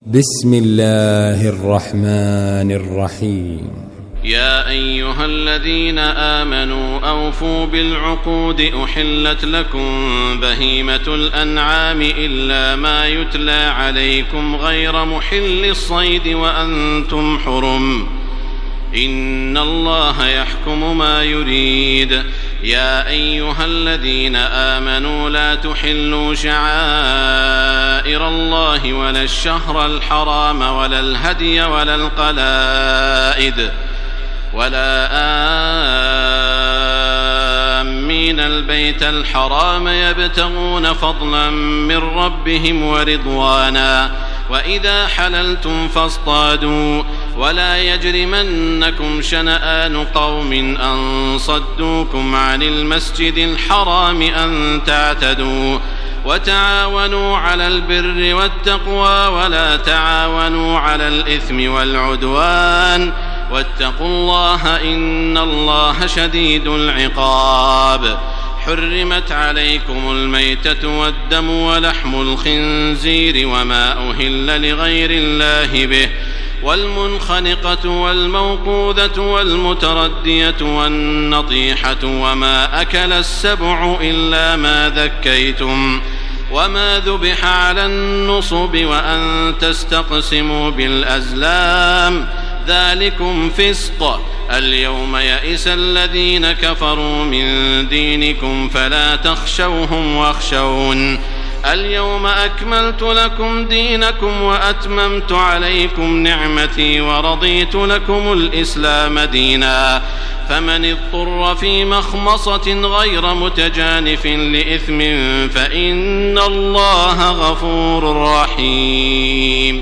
بسم الله الرحمن الرحيم. يا أيها الذين آمنوا أوفوا بالعقود أحلت لكم بهيمة الأنعام إلا ما يتلى عليكم غير محل الصيد وأنتم حرم إن الله يحكم ما يريد. يا أيها الذين آمنوا لا تحلوا شعائر الله ولا الشهر الحرام ولا الهدي ولا القلائد ولا آمين البيت الحرام يبتغون فضلا من ربهم ورضوانا وإذا حللتم فاصطادوا ولا يجرمنكم شنآن قوم أن صدوكم عن المسجد الحرام أن تعتدوا وتعاونوا على البر والتقوى ولا تعاونوا على الإثم والعدوان واتقوا الله إن الله شديد العقاب. حرمت عليكم الميتة والدم ولحم الخنزير وما أهل لغير الله به والمنخنقة والموقوذة والمتردية والنطيحة وما أكل السبع إلا ما ذكيتم وما ذبح على النصب وأن تستقسموا بالأزلام ذلكم فسق. اليوم يئس الذين كفروا من دينكم فلا تخشوهم واخشون. اليوم أكملت لكم دينكم وأتممت عليكم نعمتي ورضيت لكم الإسلام دينا. فمن اضطر في مخمصة غير متجانف لإثم فإن الله غفور رحيم.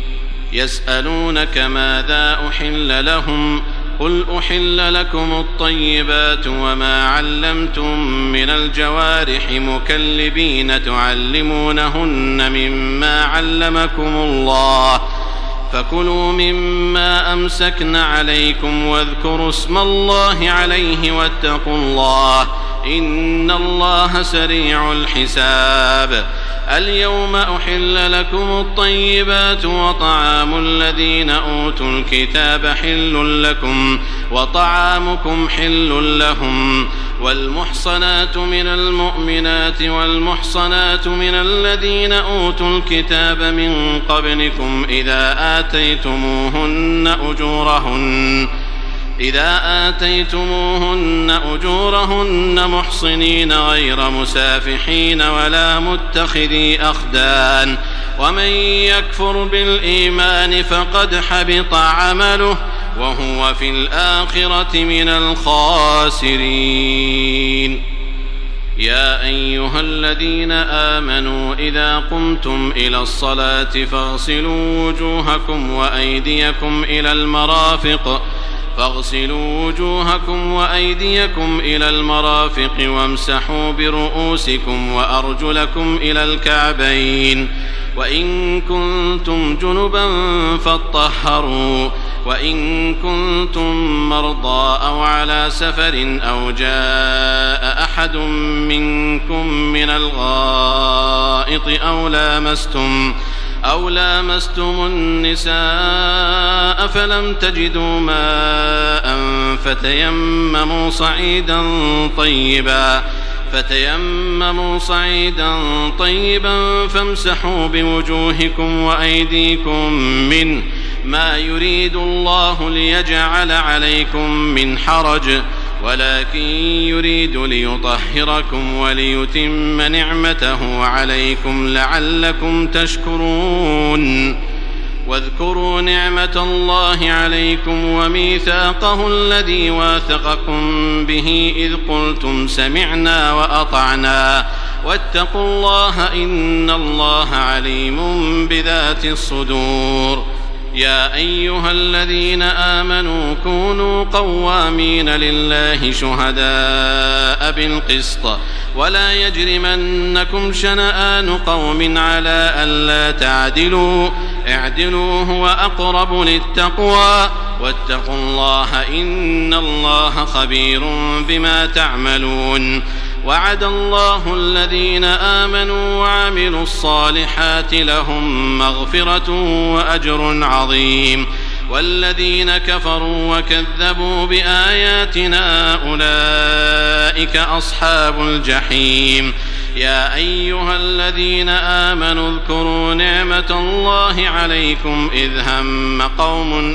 يسألونك ماذا أحل لهم قل أحل لكم الطيبات وما علمتم من الجوارح مكلبين تعلمونهن مما علمكم الله فكلوا مما أمسكن عليكم واذكروا اسم الله عليه واتقوا الله إن الله سريع الحساب. اليوم أحل لكم الطيبات وطعام الذين أوتوا الكتاب حل لكم وطعامكم حل لهم والمحصنات من المؤمنات والمحصنات من الذين أوتوا الكتاب من قبلكم إذا آتيتموهن أجورهن محصنين غير مسافحين ولا متخذي أخدان ومن يكفر بالإيمان فقد حبط عمله وهو في الآخرة من الخاسرين. يا أيها الذين آمنوا إذا قمتم إلى الصلاة فاغسلوا وأيديكم إلى المرافق وامسحوا برؤوسكم وأرجلكم إلى الكعبين وإن كنتم جنبا فاطهروا وإن كنتم مرضى أو على سفر أو جاء أحد منكم من الغائط أو لامستم النساء فلم تجدوا ماء فتيمموا صعيدا طيبا فامسحوا بوجوهكم وأيديكم منه ما يريد الله ليجعل عليكم من حرج ولكن يريد ليطهركم وليتم نعمته عليكم لعلكم تشكرون. واذكروا نعمة الله عليكم وميثاقه الذي واثقكم به إذ قلتم سمعنا وأطعنا واتقوا الله إن الله عليم بذات الصدور. يا أيها الذين آمنوا كونوا قوامين لله شهداء بالقسط ولا يجرمنكم شنآن قوم على ألا تعدلوا اعدلوا هو أقرب للتقوى واتقوا الله إن الله خبير بما تعملون. وعد الله الذين آمنوا وعملوا الصالحات لهم مغفرة وأجر عظيم والذين كفروا وكذبوا بآياتنا أولئك أصحاب الجحيم يا أيها الذين آمنوا اذكروا نعمة الله عليكم إذ هم قوم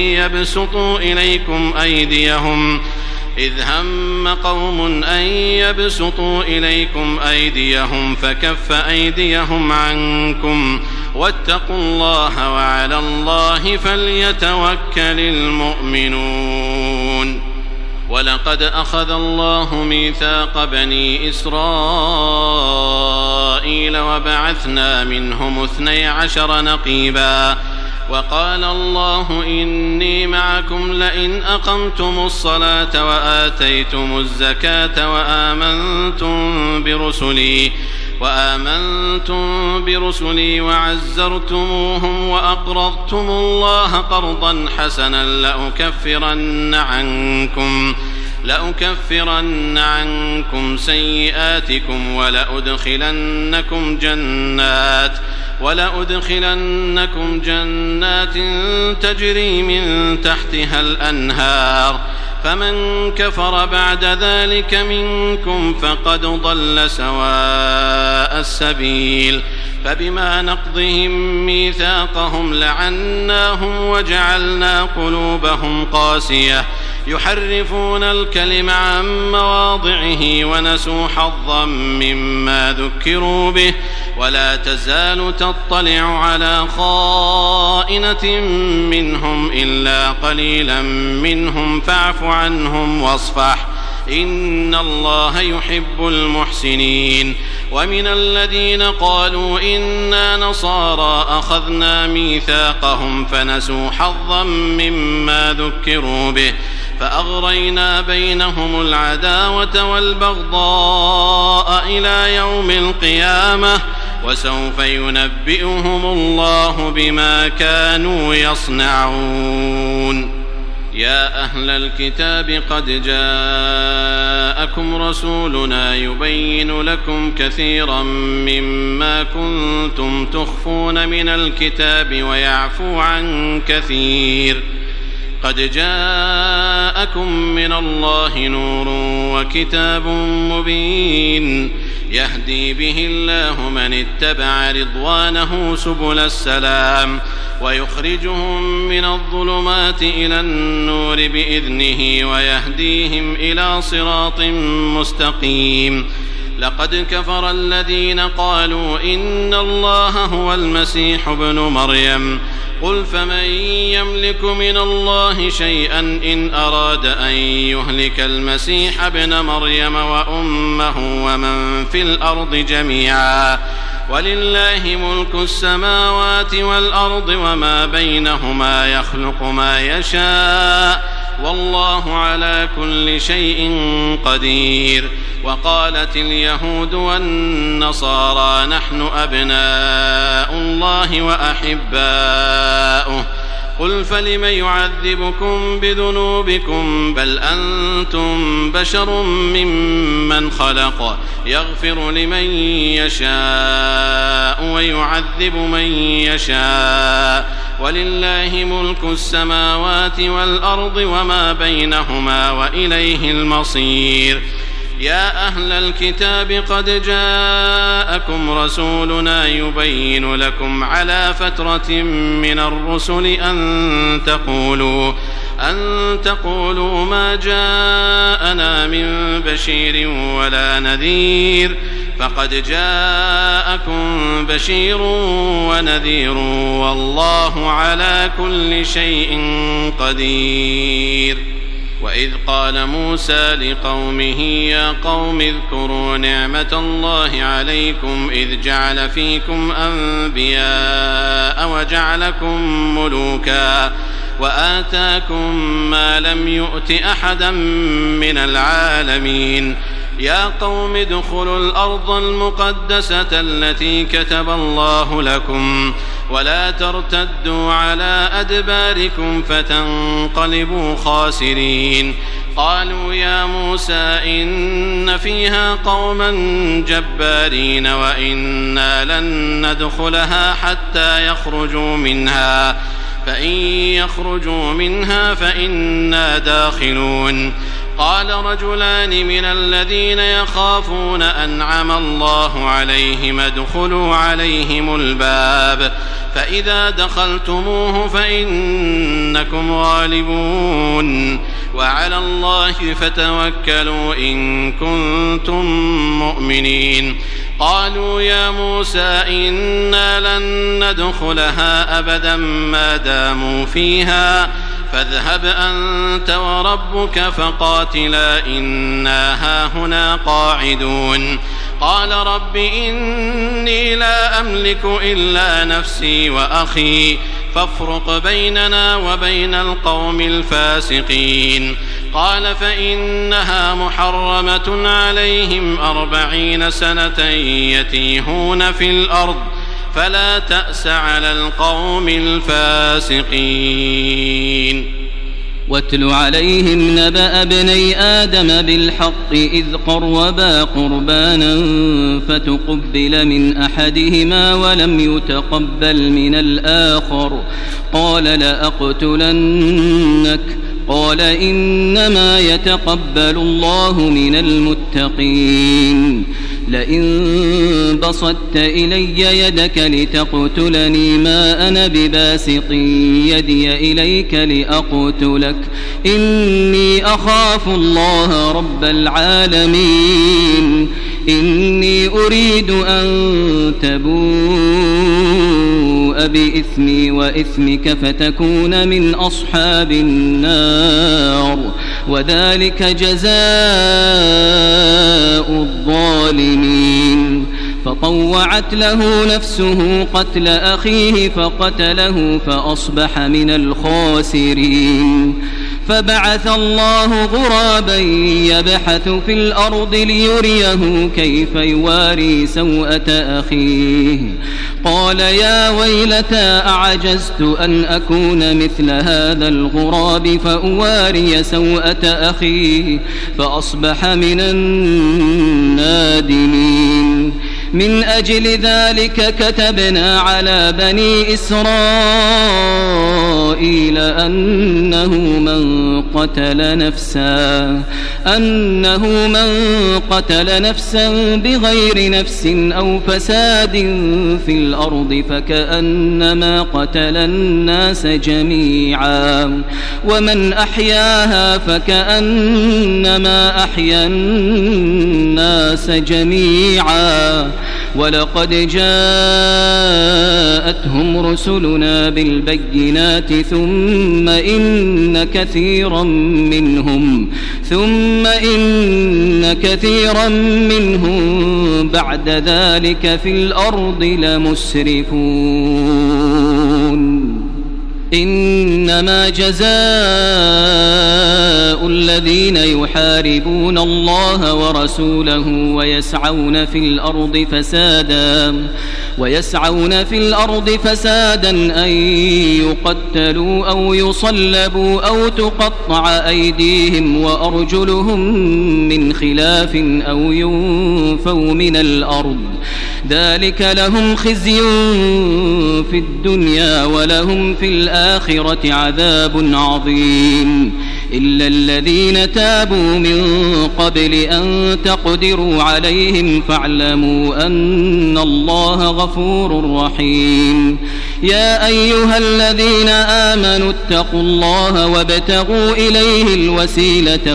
أن يبسطوا إليكم أيديهم فكف أيديهم عنكم واتقوا الله وعلى الله فليتوكل المؤمنون ولقد أخذ الله ميثاق بني إسرائيل وبعثنا منهم 12 نقيبا وقال الله إني معكم لئن أقمتم الصلاة وآتيتم الزكاة وآمنتم برسلي وعزرتموهم وأقرضتم الله قرضا حسنا لأكفرن عنكم سيئاتكم ولأدخلنكم جنات تجري من تحتها الأنهار فمن كفر بعد ذلك منكم فقد ضل سواء السبيل فبما نقضهم ميثاقهم لعناهم وجعلنا قلوبهم قاسية يحرفون الكلم عن مواضعه ونسوا حظا مما ذكروا به ولا تزال تطلع على خائنة منهم إلا قليلا منهم فاعف عنهم واصفح إن الله يحب المحسنين ومن الذين قالوا إنا نصارى أخذنا ميثاقهم فنسوا حظا مما ذكروا به فأغرينا بينهم العداوة والبغضاء إلى يوم القيامة وسوف ينبئهم الله بما كانوا يصنعون يا أهل الكتاب قد جاءكم رسولنا يبين لكم كثيرا مما كنتم تخفون من الكتاب ويعفو عن كثير قد جاءكم من الله نور وكتاب مبين يهدي به الله من اتبع رضوانه سبل السلام ويخرجهم من الظلمات إلى النور بإذنه ويهديهم إلى صراط مستقيم لقد كفر الذين قالوا إن الله هو المسيح ابن مريم قل فمن يملك من الله شيئا إن أراد أن يهلك المسيح ابن مريم وأمه ومن في الأرض جميعا ولله ملك السماوات والأرض وما بينهما يخلق ما يشاء والله على كل شيء قدير وقالت اليهود والنصارى نحن أبناء الله وأحباؤه قل فلم يعذبكم بذنوبكم بل أنتم بشر ممن خلق يغفر لمن يشاء ويعذب من يشاء ولله ملك السماوات والأرض وما بينهما وإليه المصير يا أهل الكتاب قد جاءكم رسولنا يبين لكم على فترة من الرسل أن تقولوا ما جاءنا من بشير ولا نذير فقد جاءكم بشير ونذير والله على كل شيء قدير وإذ قال موسى لقومه يا قوم اذكروا نعمة الله عليكم إذ جعل فيكم أنبياء وجعلكم ملوكا وآتاكم ما لم يؤت أحدا من العالمين يا قوم ادخلوا الأرض المقدسة التي كتب الله لكم ولا ترتدوا على أدباركم فتنقلبوا خاسرين. قالوا يا موسى إن فيها قوما جبارين وإنا لن ندخلها حتى يخرجوا منها، فإن يخرجوا منها فإنا داخلون. قال رجلان من الذين يخافون أنعم الله عليهم ادخلوا عليهم الباب فإذا دخلتموه فإنكم غالبون وعلى الله فتوكلوا إن كنتم مؤمنين. قالوا يا موسى إنا لن ندخلها أبدا ما داموا فيها فاذهب أنت وربك فقاتلا إنا هاهنا قاعدون. قال رب إني لا أملك إلا نفسي وأخي فافرق بيننا وبين القوم الفاسقين. قال فإنها محرمة عليهم 40 سنة يتيهون في الأرض فلا تأس على القوم الفاسقين. واتل عليهم نبأ ابني آدم بالحق إذ قربا قربانا فتقبل من أحدهما ولم يتقبل من الآخر قال لأقتلنك قال إنما يتقبل الله من المتقين. لئن بسطت إلي يدك لتقتلني ما أنا بباسط يدي إليك لأقتلك إني أخاف الله رب العالمين. إني أريد أن تبوء بإثمي وإثمك فتكون من أصحاب النار وذلك جزاء الظالمين. فطوعت له نفسه قتل أخيه فقتله فأصبح من الخاسرين. فبعث الله غرابا يبحث في الأرض ليريه كيف يواري سوءة أخيه قال يا ويلتى أعجزت أن أكون مثل هذا الغراب فأواري سوءة أخيه فأصبح من النادمين. من أجل ذلك كتبنا على بني إسرائيل أنه من قتل نفسا بغير نفس أو فساد في الأرض فكأنما قتل الناس جميعا ومن أحياها فكأنما أحيا الناس جميعا. ولقد جاءتهم رسلنا بالبينات ثم إن كثيرا منهم بعد ذلك في الأرض لمسرفون. إنما جزاء الذين يحاربون الله ورسوله ويسعون في الأرض فسادا أن يقتلوا أو يصلبوا أو تقطع أيديهم وأرجلهم من خلاف أو ينفوا من الأرض ذلك لهم خزي في الدنيا ولهم في الآخرة عذاب عظيم. إلا الذين تابوا من قبل أن تقدروا عليهم فاعلموا أن الله غفور رحيم. يا أيها الذين آمنوا اتقوا الله وابتغوا إليه الوسيلة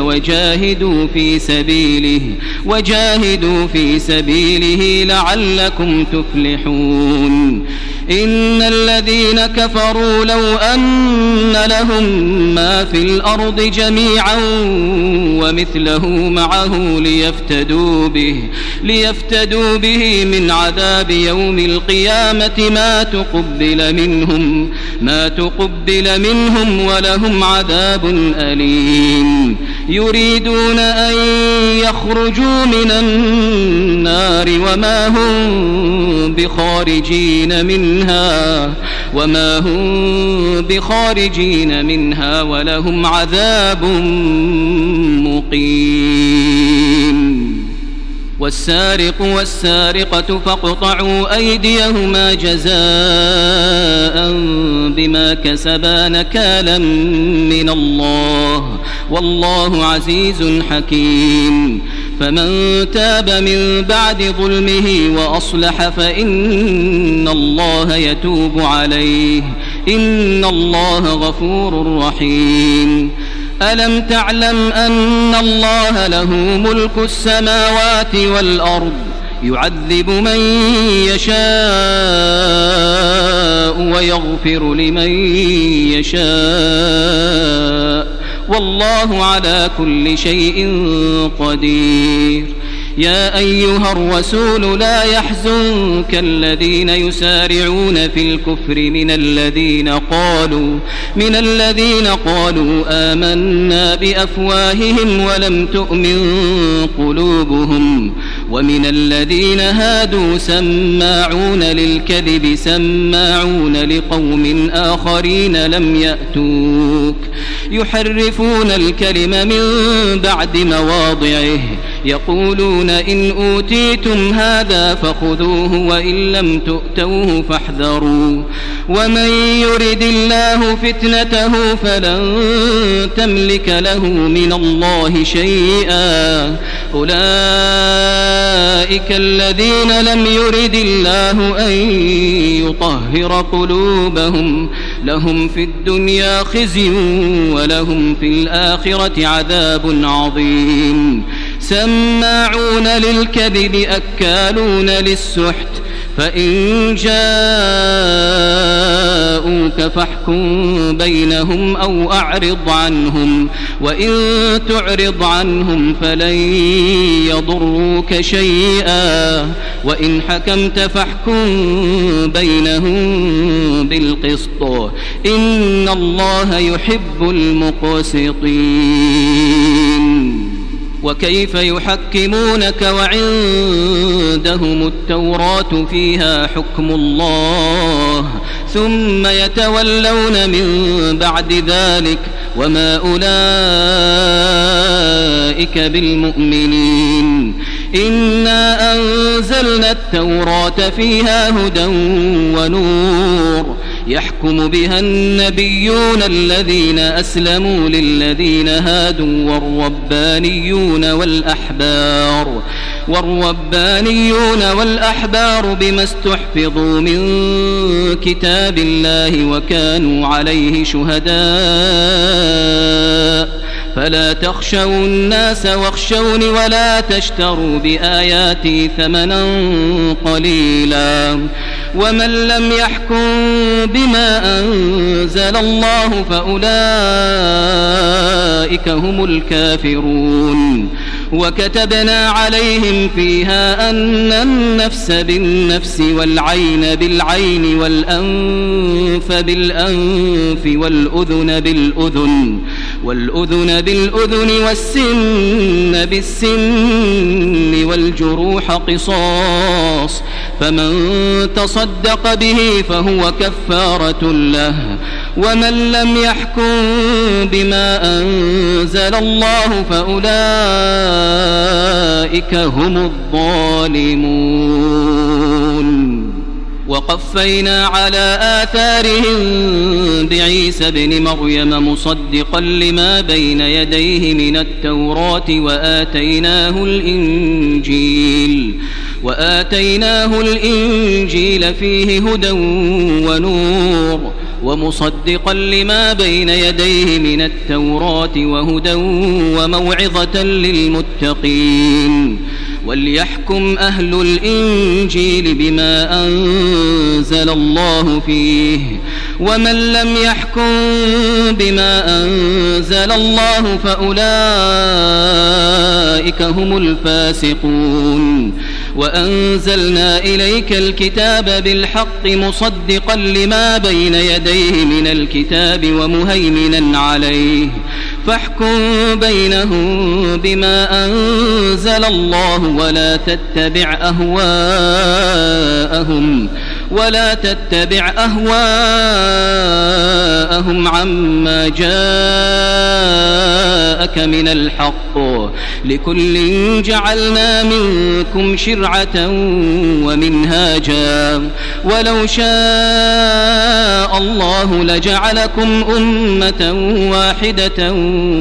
وجاهدوا في سبيله لعلكم تفلحون. إن الذين كفروا لو أن لهم ما في الأرض جميعا ومثله معه ليفتدوا به من عذاب يوم القيامة ما تقبل منهم ولهم عذاب أليم. يريدون أن يخرجوا من النار وما هم بخارجين منها ولهم عذاب مقيم. والسارق والسارقة فاقطعوا أيديهما جزاء بما كسبا نكالا من الله والله عزيز حكيم. فمن تاب من بعد ظلمه وأصلح فإن الله يتوب عليه إن الله غفور رحيم. ألم تعلم أن الله له ملك السماوات والأرض يعذب من يشاء ويغفر لمن يشاء والله على كل شيء قدير. يا أيها الرسول لا يحزنك الذين يسارعون في الكفر من الذين قالوا آمنا بأفواههم ولم تؤمن قلوبهم ومن الذين هادوا سماعون للكذب سماعون لقوم آخرين لم يأتوك يحرفون الكلم من بعد مواضعه يقولون إن أوتيتم هذا فخذوه وإن لم تؤتوه فاحذروا ومن يرد الله فتنته فلن تملك له من الله شيئا أولئك الذين لم يرد الله أن يطهر قلوبهم لهم في الدنيا خزي ولهم في الآخرة عذاب عظيم. سماعون للكذب أكالون للسحت فإن جاءوك فاحكم بينهم أو أعرض عنهم وإن تعرض عنهم فلن يضروك شيئا وإن حكمت فاحكم بينهم بالقسط إن الله يحب المقسطين. وكيف يحكمونك وعندهم التوراة فيها حكم الله ثم يتولون من بعد ذلك وما أولئك بالمؤمنين. إنا أنزلنا التوراة فيها هدى ونور يحكم بها النبيون الذين أسلموا للذين هادوا والربانيون والأحبار بما استحفظوا من كتاب الله وكانوا عليه شهداء فلا تخشوا الناس واخشوني ولا تشتروا بآياتي ثمنا قليلا ومن لم يحكم بما أنزل الله فأولئك هم الكافرون. وكتبنا عليهم فيها أن النفس بالنفس والعين بالعين والأنف بالأنف والأذن بالأذن والسن بالسن والجروح قصاص فمن تصدق به فهو كفارة له ومن لم يحكم بما أنزل الله فأولئك هم الظالمون. وقفينا على آثارهم بعيسى ابن مريم مصدقا لما بين يديه من التوراة وآتيناه الإنجيل فيه هدى ونور ومصدقا لما بين يديه من التوراة وهدى وموعظة للمتقين. وليحكم أهل الإنجيل بما أنزل الله فيه ومن لم يحكم بما أنزل الله فأولئك هم الفاسقون. وأنزلنا إليك الكتاب بالحق مصدقا لما بين يديه من الكتاب ومهيمنا عليه فاحكم بينهم بما أنزل الله ولا تتبع أهواءهم عما جاءك من الحق لكل جعلنا منكم شرعة ومنهاجا ولو شاء الله لجعلكم أمة واحدة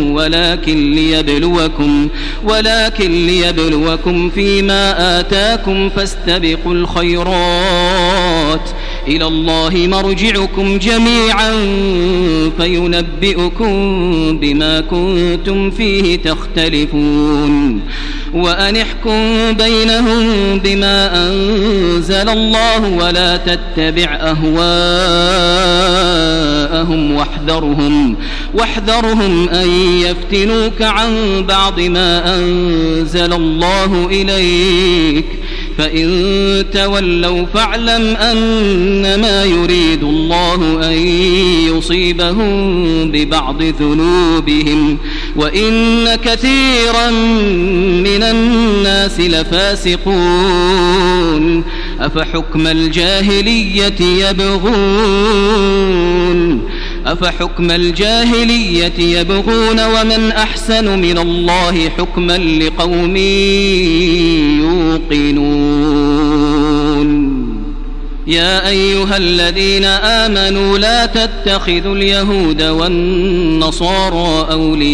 ولكن ليبلوكم فيما آتاكم فاستبقوا الخيرات إلى الله مرجعكم جميعا فينبئكم بما كنتم فيه تختلفون وأن احكم بينهم بما أنزل الله ولا تتبع أهواءهم واحذرهم أن يفتنوك عن بعض ما أنزل الله إليك فإن تولوا فاعلم أنما يريد الله أن يصيبهم ببعض ذنوبهم وإن كثيرا من الناس لفاسقون أفحكم الجاهلية يبغون ومن أحسن من الله حكما لقوم يوقنون يا أيها الذين آمنوا لا تتخذوا اليهود والنصارى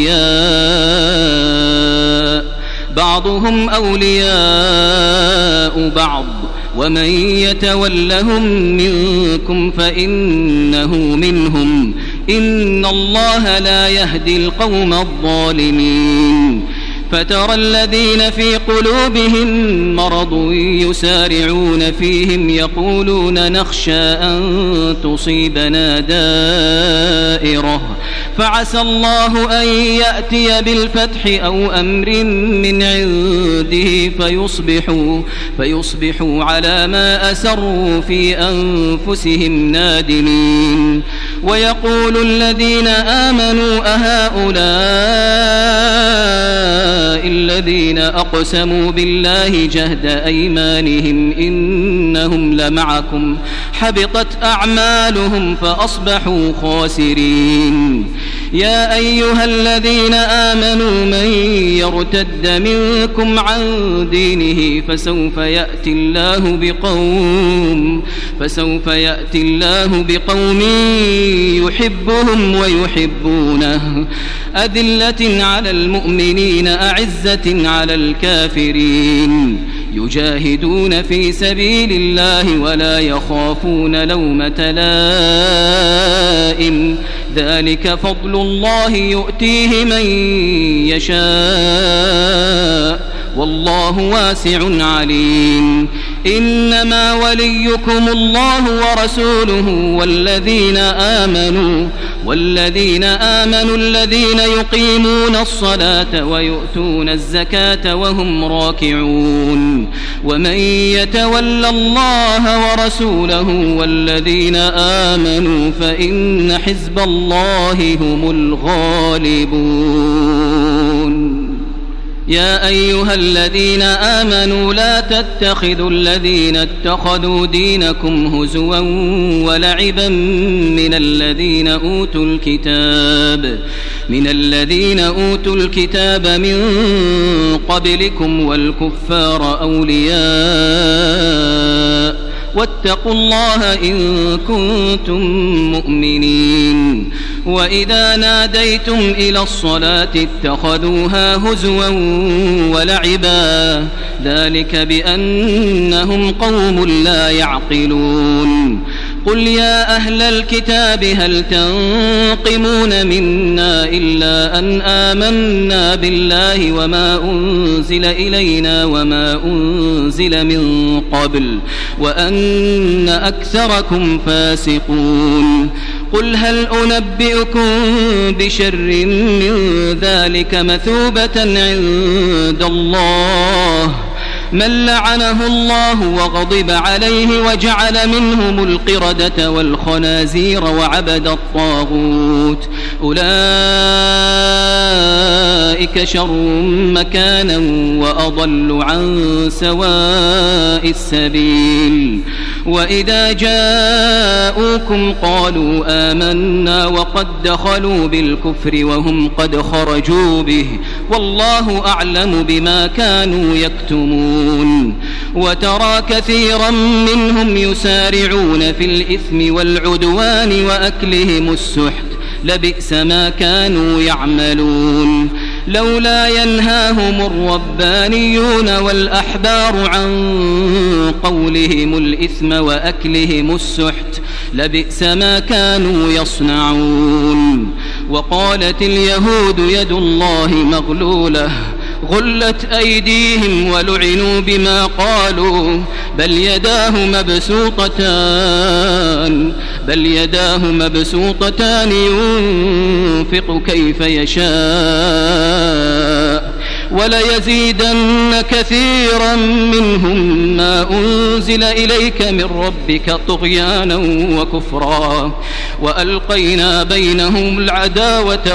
أولياء بعضهم أولياء بعض ومن يتولهم منكم فإنه منهم إن الله لا يهدي القوم الظالمين فترى الذين في قلوبهم مرض يسارعون فيهم يقولون نخشى أن تصيبنا دائرة فعسى الله أن يأتي بالفتح أو أمر من عنده فيصبحوا على ما أسروا في أنفسهم نادمين ويقول الذين آمنوا أهؤلاء الذين أقسموا بالله جهد أيمانهم إنهم لمعكم حبطت أعمالهم فأصبحوا خاسرين يا أيها الذين آمنوا من يرتد منكم عن دينه فسوف يأتي الله بقوم يحبهم ويحبونه أذلة على المؤمنين أعزة على الكافرين يجاهدون في سبيل الله ولا يخافون لومة لائم ذلك فضل الله يؤتيه من يشاء والله واسع عليم إنما وليكم الله ورسوله والذين آمنوا الذين يقيمون الصلاة ويؤتون الزكاة وهم راكعون ومن يتول الله ورسوله والذين آمنوا فإن حزب الله هم الغالبون يا أيها الذين آمنوا لا تتخذوا الذين اتخذوا دينكم هزوا ولعبا من الذين أوتوا الكتاب من قبلكم والكفار أولياء واتقوا الله إن كنتم مؤمنين وإذا ناديتم إلى الصلاة اتخذوها هزوا ولعبا ذلك بأنهم قوم لا يعقلون قل يا أهل الكتاب هل تنقمون منا إلا أن آمنا بالله وما أنزل إلينا وما أنزل من قبل وأن أكثركم فاسقون قل هل أنبئكم بشر من ذلك مثوبة عند الله من لعنه الله وغضب عليه وجعل منهم القردة والخنازير وعبد الطاغوت أولئك شر مكانا وأضل عن سواء السبيل وإذا جاءوكم قالوا آمنا وقد دخلوا بالكفر وهم قد خرجوا به والله أعلم بما كانوا يكتمون وترى كثيرا منهم يسارعون في الإثم والعدوان وأكلهم السحت لبئس ما كانوا يعملون لولا ينهاهم الربانيون والأحبار عن قولهم الإثم وأكلهم السحت لبئس ما كانوا يصنعون وقالت اليهود يد الله مغلولة غلت أيديهم ولعنوا بما قالوا بل يداه مبسوطتان ينفق كيف يشاء وليزيدن كثيرا منهم ما أنزل إليك من ربك طغيانا وكفرا وألقينا بينهم العداوة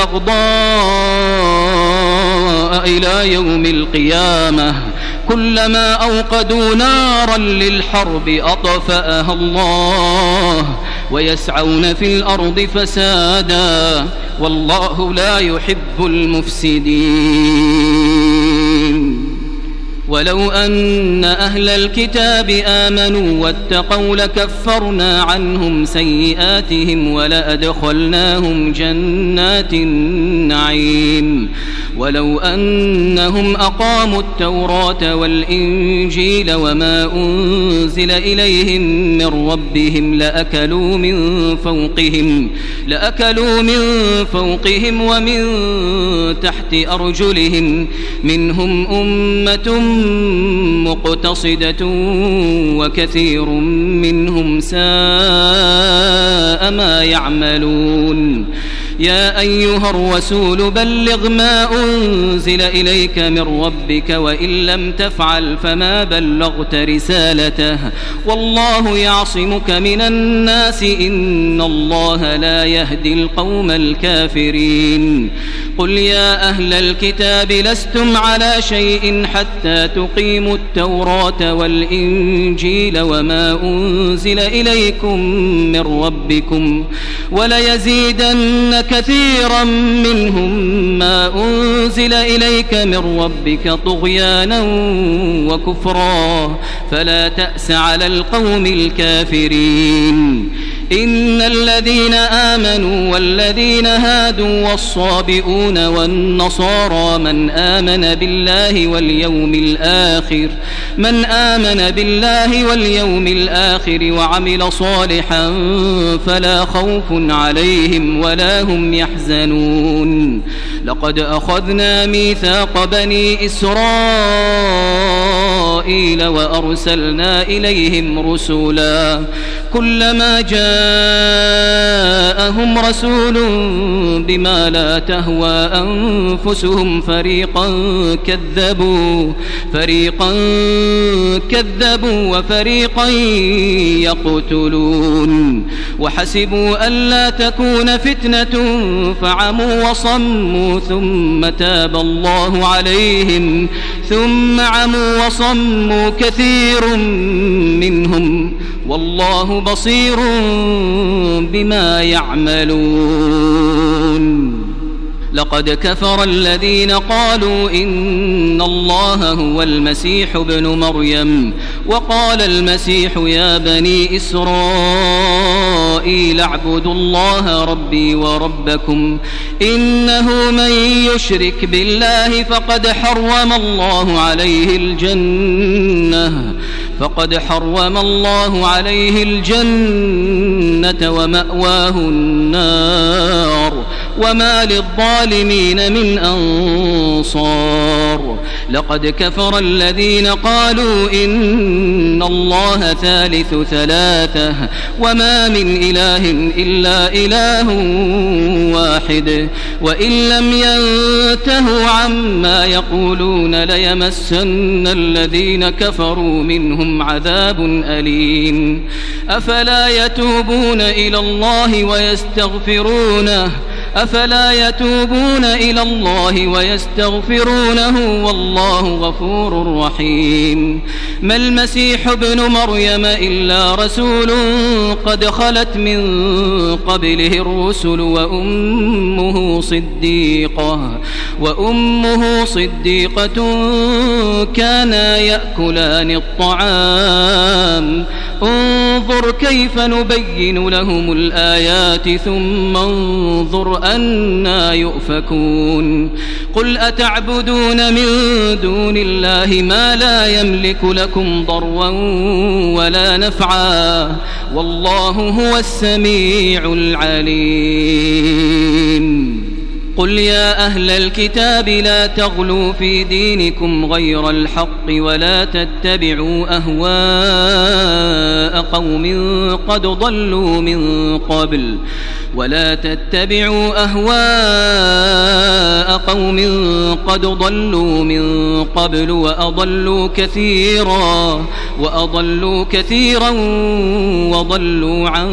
والبغضاء إلى يوم القيامة كلما أوقدوا نارا للحرب أطفأها الله ويسعون في الأرض فسادا والله لا يحب المفسدين ولو أن أهل الكتاب آمنوا واتقوا لكفرنا عنهم سيئاتهم ولأدخلناهم جنات النعيم ولو أنهم أقاموا التوراة والإنجيل وما أنزل إليهم من ربهم لأكلوا من فوقهم ومن تحت أرجلهم منهم أمة مقتصدة وكثير منهم ساء ما يعملون يا أيها الرسول بلغ ما أنزل إليك من ربك وإن لم تفعل فما بلغت رسالته والله يعصمك من الناس إن الله لا يهدي القوم الكافرين قل يا أهل الكتاب لستم على شيء حتى تقيموا التوراة والإنجيل وما أنزل إليكم من ربكم وليزيدن كثيرا منهم ما أنزل إليك من ربك طغيانا وكفرا فلا تأس على القوم الكافرين إن الذين آمنوا والذين هادوا والصابئون والنصارى من آمن بالله واليوم الآخر وعمل صالحا فلا خوف عليهم ولا هم يحزنون لقد أخذنا ميثاق بني إسرائيل وأرسلنا إليهم رسولا كلما جاءهم رسول بما لا تهوى أنفسهم فريقا كذبوا وفريقا يقتلون وحسبوا ألا تكون فتنة فعموا وصموا ثم تاب الله عليهم ثم عموا وصموا كثير منهم والله بصير بما يعملون لقد كفر الذين قالوا إن الله هو المسيح ابن مريم وقال المسيح يا بني إسرائيل اعبدوا الله ربي وربكم إنه من يشرك بالله فقد حرم الله عليه الجنة ومأواه النار وما للظالمين من أنصار. لقد كفر الذين قالوا إن الله ثالث ثلاثة وما من إله إلا إله واحد وإن لم ينتهوا عما يقولون ليمسن الذين كفروا منهم عذاب أليم. أفلا يتوبون إلى الله ويستغفرونه والله غفور رحيم. ما المسيح ابن مريم إلا رسول قد خلت من قبله الرسل وأمه صديقة كانا يأكلان الطعام. انظر كيف نبين لهم الآيات ثم انظر أنى يؤفكون. قل أتعبدون من دون الله ما لا يملك لكم ضرا ولا نفعا والله هو السميع العليم. قل يا أهل الكتاب لا تغلوا في دينكم غير الحق ولا تتبعوا أهواء قوم قد ضلوا من قبل وأضلوا كثيرا وضلوا عن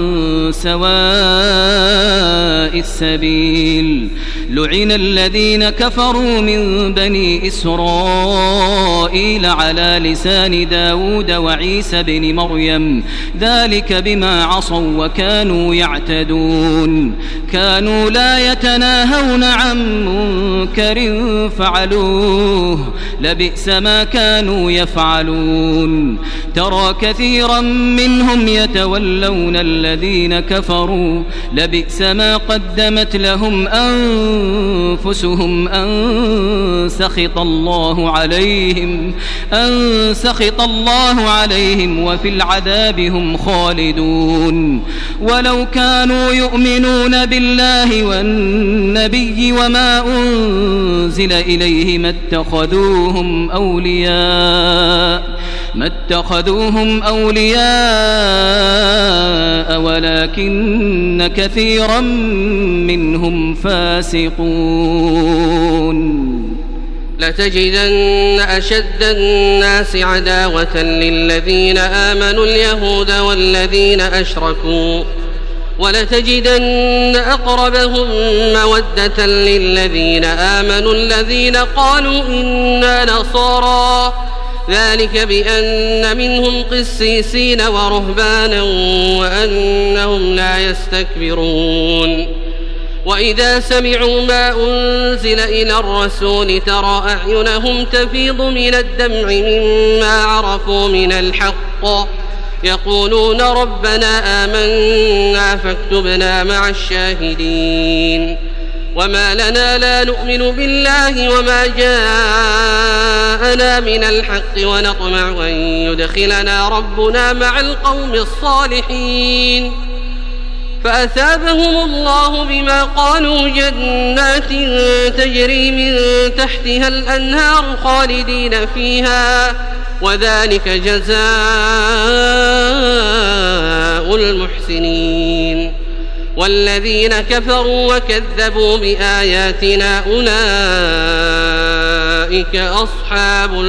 سواء السبيل. لعن الذين كفروا من بني إسرائيل على لسان داود وعيسى بن مريم ذلك بما عصوا وكانوا يعتدون. كانوا لا يتناهون عن منكر فعلوه لبئس ما كانوا يفعلون. ترى كثيرا منهم يتولون الذين كفروا لبئس ما قدمت لهم أنفسهم أن سخط الله عليهم وفي العذاب هم خالدون. ولو كانوا يؤمنون بالله والنبي وما أنزل إليه ما اتخذوهم أولياء ولكن كثيرا منهم فاسقون. لتجدن أشد الناس عداوة للذين آمنوا اليهود والذين أشركوا ولتجدن أقربهم مودة للذين آمنوا الذين قالوا إنا نصارى ذلك بأن منهم قسيسين ورهبانا وأنهم لا يستكبرون. وإذا سمعوا ما أنزل إلى الرسول ترى أعينهم تفيض من الدمع مما عرفوا من الحق يقولون ربنا آمنا فاكتبنا مع الشاهدين. وما لنا لا نؤمن بالله وما جاءنا من الحق ونطمع أن يدخلنا ربنا مع القوم الصالحين. فأثابهم الله بما قالوا جنات تجري من تحتها الأنهار خالدين فيها وذلك جزاء المحسنين. والذين كفروا وكذبوا بآياتنا أولئك أصحاب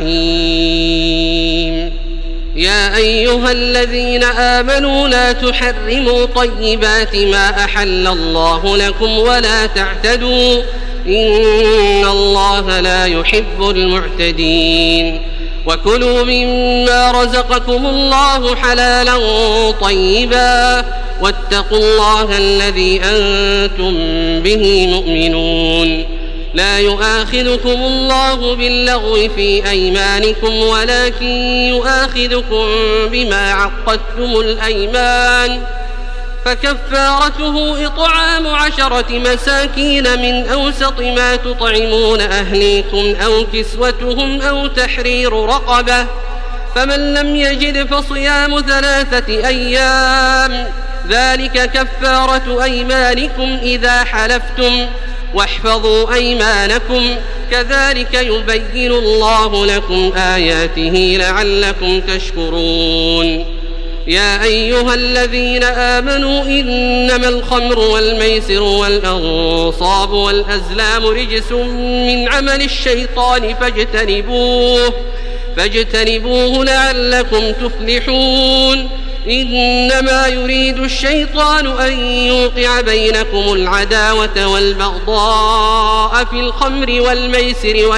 الجحيم. يا أيها الذين آمنوا لا تحرموا طيبات ما أحل الله لكم ولا تعتدوا إن الله لا يحب المعتدين. وكلوا مما رزقكم الله حلالا طيبا واتقوا الله الذي أنتم به مؤمنون. لا يؤاخذكم الله باللغو في أيمانكم ولكن يؤاخذكم بما عقدتم الأيمان فكفارته إطعام 10 مساكين من أوسط ما تطعمون أهليكم أو كسوتهم أو تحرير رقبة فمن لم يجد فصيام 3 أيام ذلك كفارة أيمانكم إذا حلفتم واحفظوا أيمانكم كذلك يبين الله لكم آياته لعلكم تشكرون يا أيها الذين آمنوا إنما الخمر والميسر والأنصاب والأزلام رجس من عمل الشيطان فاجتنبوه لعلكم تفلحون إنما يريد الشيطان أن يوقع بينكم العداوة والبغضاء في الخمر والميسر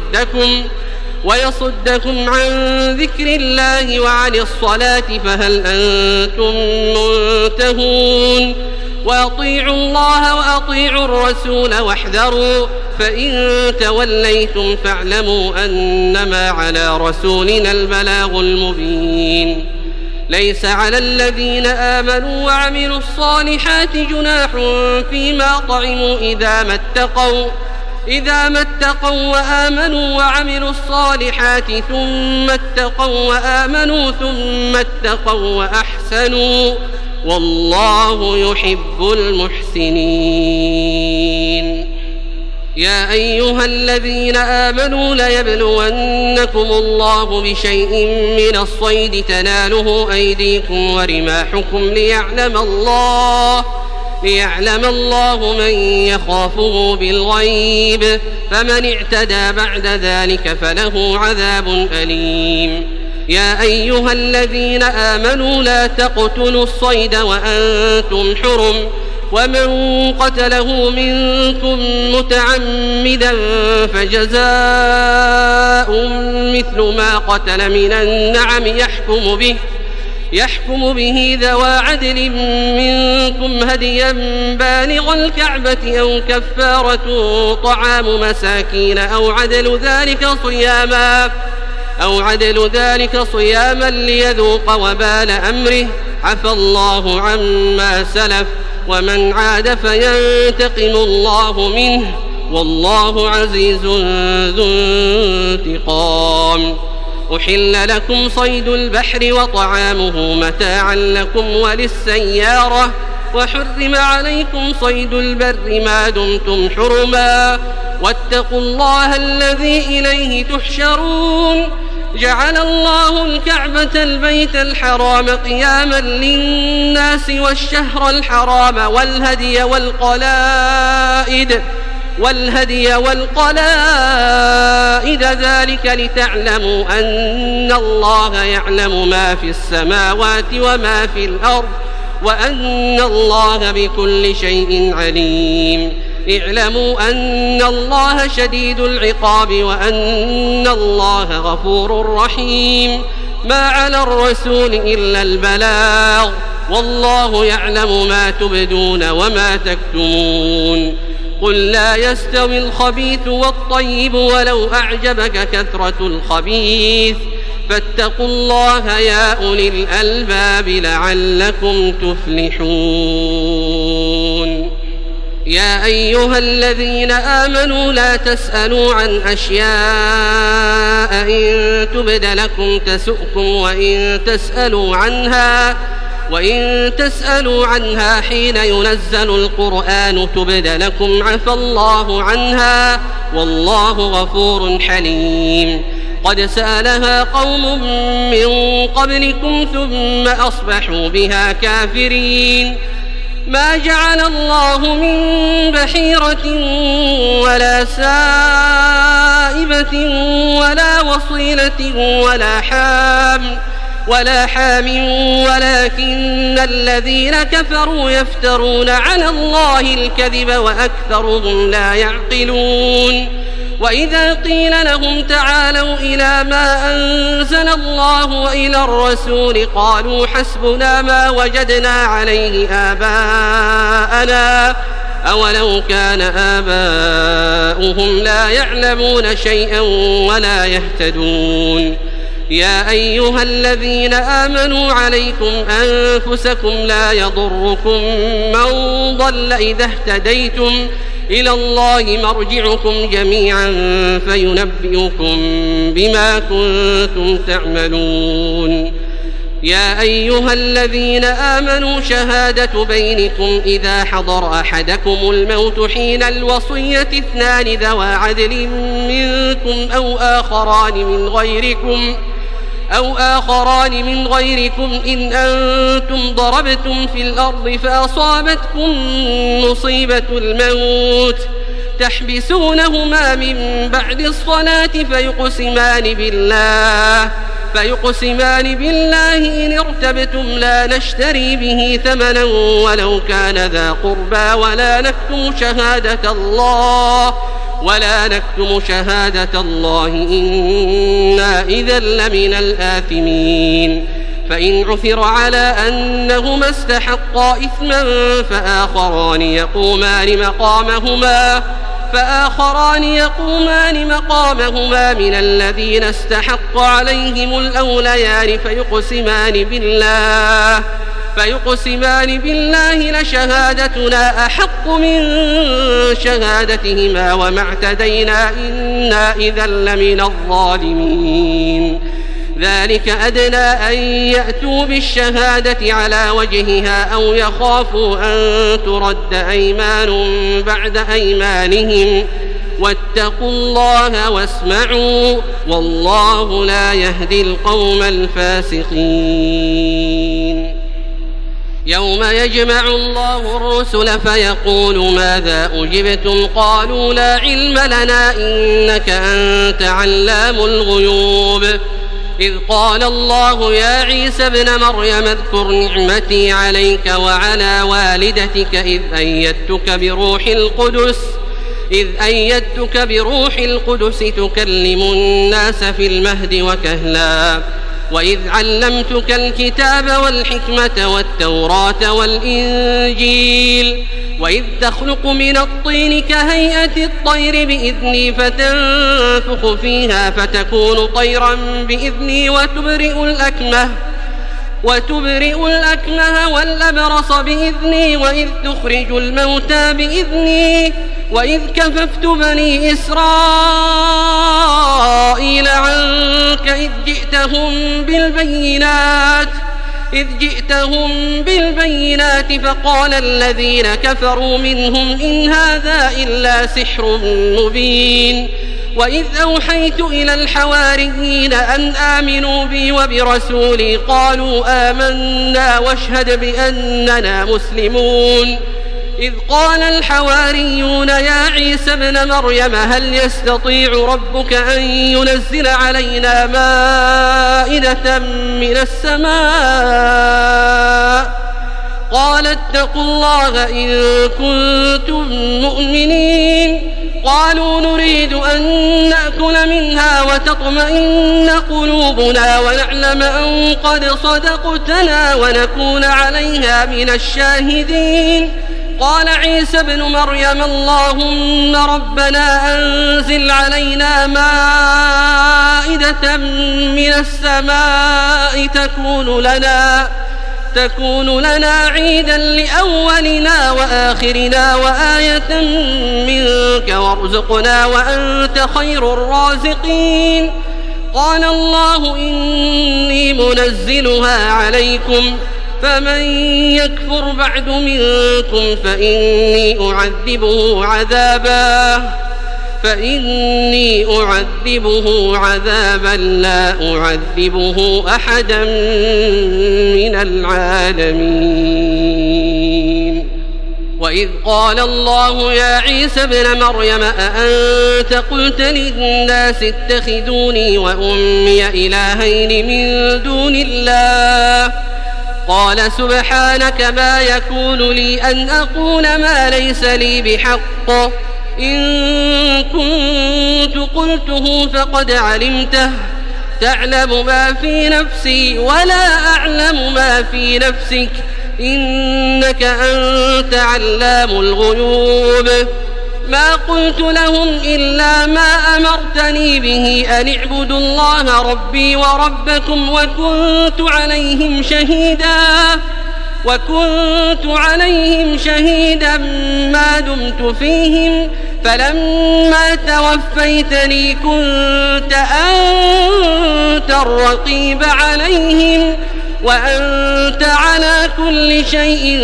ويصدكم عن ذكر الله وعن الصلاة فهل أنتم منتهون وأطيعوا الله وأطيعوا الرسول واحذروا فإن توليتم فاعلموا أنما على رسولنا البلاغ المبين ليس على الذين آمنوا وعملوا الصالحات جناح فيما طعموا إذا ما اتقوا وآمنوا وعملوا الصالحات ثم اتقوا وآمنوا ثم اتقوا وأحسنوا والله يحب المحسنين يا أيها الذين آمنوا ليبلونكم الله بشيء من الصيد تناله أيديكم ورماحكم ليعلم الله من يخافه بالغيب فمن اعتدى بعد ذلك فله عذاب أليم يا أيها الذين آمنوا لا تقتلوا الصيد وأنتم حرم ومن قتله منكم متعمدا فجزاء مثل ما قتل من النعم يحكم به ذوى عدل منكم هديا بالغ الكعبة أو كفارة طعام مساكين أو عدل ذلك صياما ليذوق وبال أمره عفى الله عما سلف ومن عاد فينتقم الله منه والله عزيز ذو انتقام أحل لكم صيد البحر وطعامه متاعا لكم وللسيارة وحرم عليكم صيد البر ما دمتم حرما واتقوا الله الذي إليه تحشرون جعل الله الكعبة البيت الحرام قياما للناس والشهر الحرام والهدي والقلائد ذلك لتعلموا أن الله يعلم ما في السماوات وما في الأرض وأن الله بكل شيء عليم اعلموا أن الله شديد العقاب وأن الله غفور رحيم ما على الرسول إلا البلاغ والله يعلم ما تبدون وما تكتمون قل لا يستوي الخبيث والطيب ولو أعجبك كثرة الخبيث فاتقوا الله يا أولي الألباب لعلكم تفلحون يا أيها الذين آمنوا لا تسألوا عن أشياء إن تبد لكم تسؤكم وإن تسألوا عنها حين ينزل القرآن تبد لكم عفى الله عنها والله غفور حليم قد سألها قوم من قبلكم ثم أصبحوا بها كافرين ما جعل الله من بحيرة ولا سائبة ولا وصيلة ولا حام ولكن الذين كفروا يفترون على الله الكذب وأكثرهم لا يعقلون وإذا قيل لهم تعالوا إلى ما أنزل الله وإلى الرسول قالوا حسبنا ما وجدنا عليه آباءنا أولو كان آباؤهم لا يعلمون شيئا ولا يهتدون يا أيها الذين آمنوا عليكم أنفسكم لا يضركم من ضل إذا اهتديتم إلى الله مرجعكم جميعا فينبئكم بما كنتم تعملون يا أيها الذين آمنوا شهادة بينكم إذا حضر أحدكم الموت حين الوصية 2 ذوى عدل منكم أو آخران من غيركم إن أنتم ضربتم في الأرض فأصابتكم مصيبة الموت تحبسونهما من بعد الصلاة فيقسمان بالله إن ارتبتم لا نشتري به ثمنا ولو كان ذا قربى ولا نكتم شهادة الله إنا إذا لمن الآثمين فإن عثر على أنهما استحقا إثما فآخران يقومان مقامهما من الذين استحق عليهم الأوليان فيقسمان بالله لشهادتنا أحق من شهادتهما وما اعتدينا إنا إذا لمن الظالمين ذلك أدنى أن يأتوا بالشهادة على وجهها أو يخافوا أن ترد أيمان بعد أيمانهم واتقوا الله واسمعوا والله لا يهدي القوم الفاسقين يوم يجمع الله الرسل فيقول ماذا أجبتم قالوا لا علم لنا إنك أنت علام الغيوب إذ قال الله يا عيسى ابن مريم اذكر نعمتي عليك وعلى والدتك إذ أيدتك بروح القدس تكلم الناس في المهد وكهلا وإذ علمتك الكتاب والحكمة والتوراة والإنجيل وإذ تخلق من الطين كهيئة الطير بإذني فتنفخ فيها فتكون طيرا بإذني وتبرئ الأكمه والأبرص بإذني وإذ تخرج الموتى بإذني وإذ كففت بني إسرائيل عنك إذ جئتهم بالبينات فقال الذين كفروا منهم إن هذا إلا سحر مبين وإذ أوحيت إلى الحواريين أن آمنوا بي وبرسولي قالوا آمنا واشهد بأننا مسلمون إذ قال الحواريون يا عيسى ابن مريم هل يستطيع ربك أن ينزل علينا مائدة من السماء قال اتقوا الله إن كنتم مؤمنين قالوا نريد أن نأكل منها وتطمئن قلوبنا ونعلم أن قد صدقتنا ونكون عليها من الشاهدين قال عيسى ابن مريم اللهم ربنا أنزل علينا مائدة من السماء تكون لنا عيدا لأولنا وآخرنا وآية منك وارزقنا وأنت خير الرازقين قال الله إني منزلها عليكم فمن يكفر بعد منكم فإني أعذبه عذابا لا أعذبه أحدا من العالمين وإذ قال الله يا عيسى ابن مريم أأنت قلت للناس اتخذوني وأمي إلهين من دون الله قال سبحانك ما يكون لي أن أقول ما ليس لي بحق إن كنت قلته فقد علمته تعلم ما في نفسي ولا أعلم ما في نفسك إنك أنت علام الغيوب ما قلت لهم إلا ما أمرتني به أن اعبدوا الله ربي وربكم وكنت عليهم شهيدا ما دمت فيهم فلما توفيتني كنت أنت الرقيب عليهم وأنت على كل شيء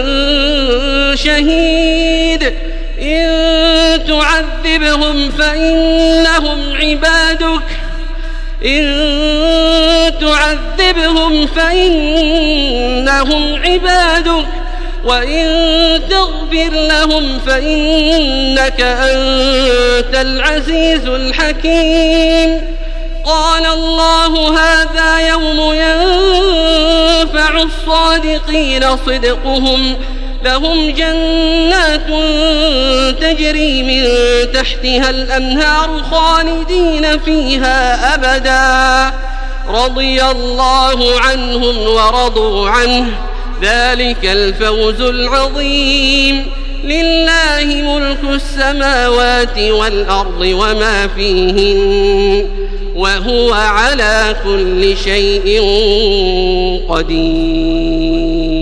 شهيد إن تعذبهم فإنهم عبادك وإن تغفر لهم فإنك أنت العزيز الحكيم. قال الله هذا يوم ينفع الصادقين صدقهم لهم جنات تجري من تحتها الأنهار خالدين فيها أبدا رضي الله عنهم ورضوا عنه ذلك الفوز العظيم. لله ملك السماوات والأرض وما فيهن وهو على كل شيء قدير.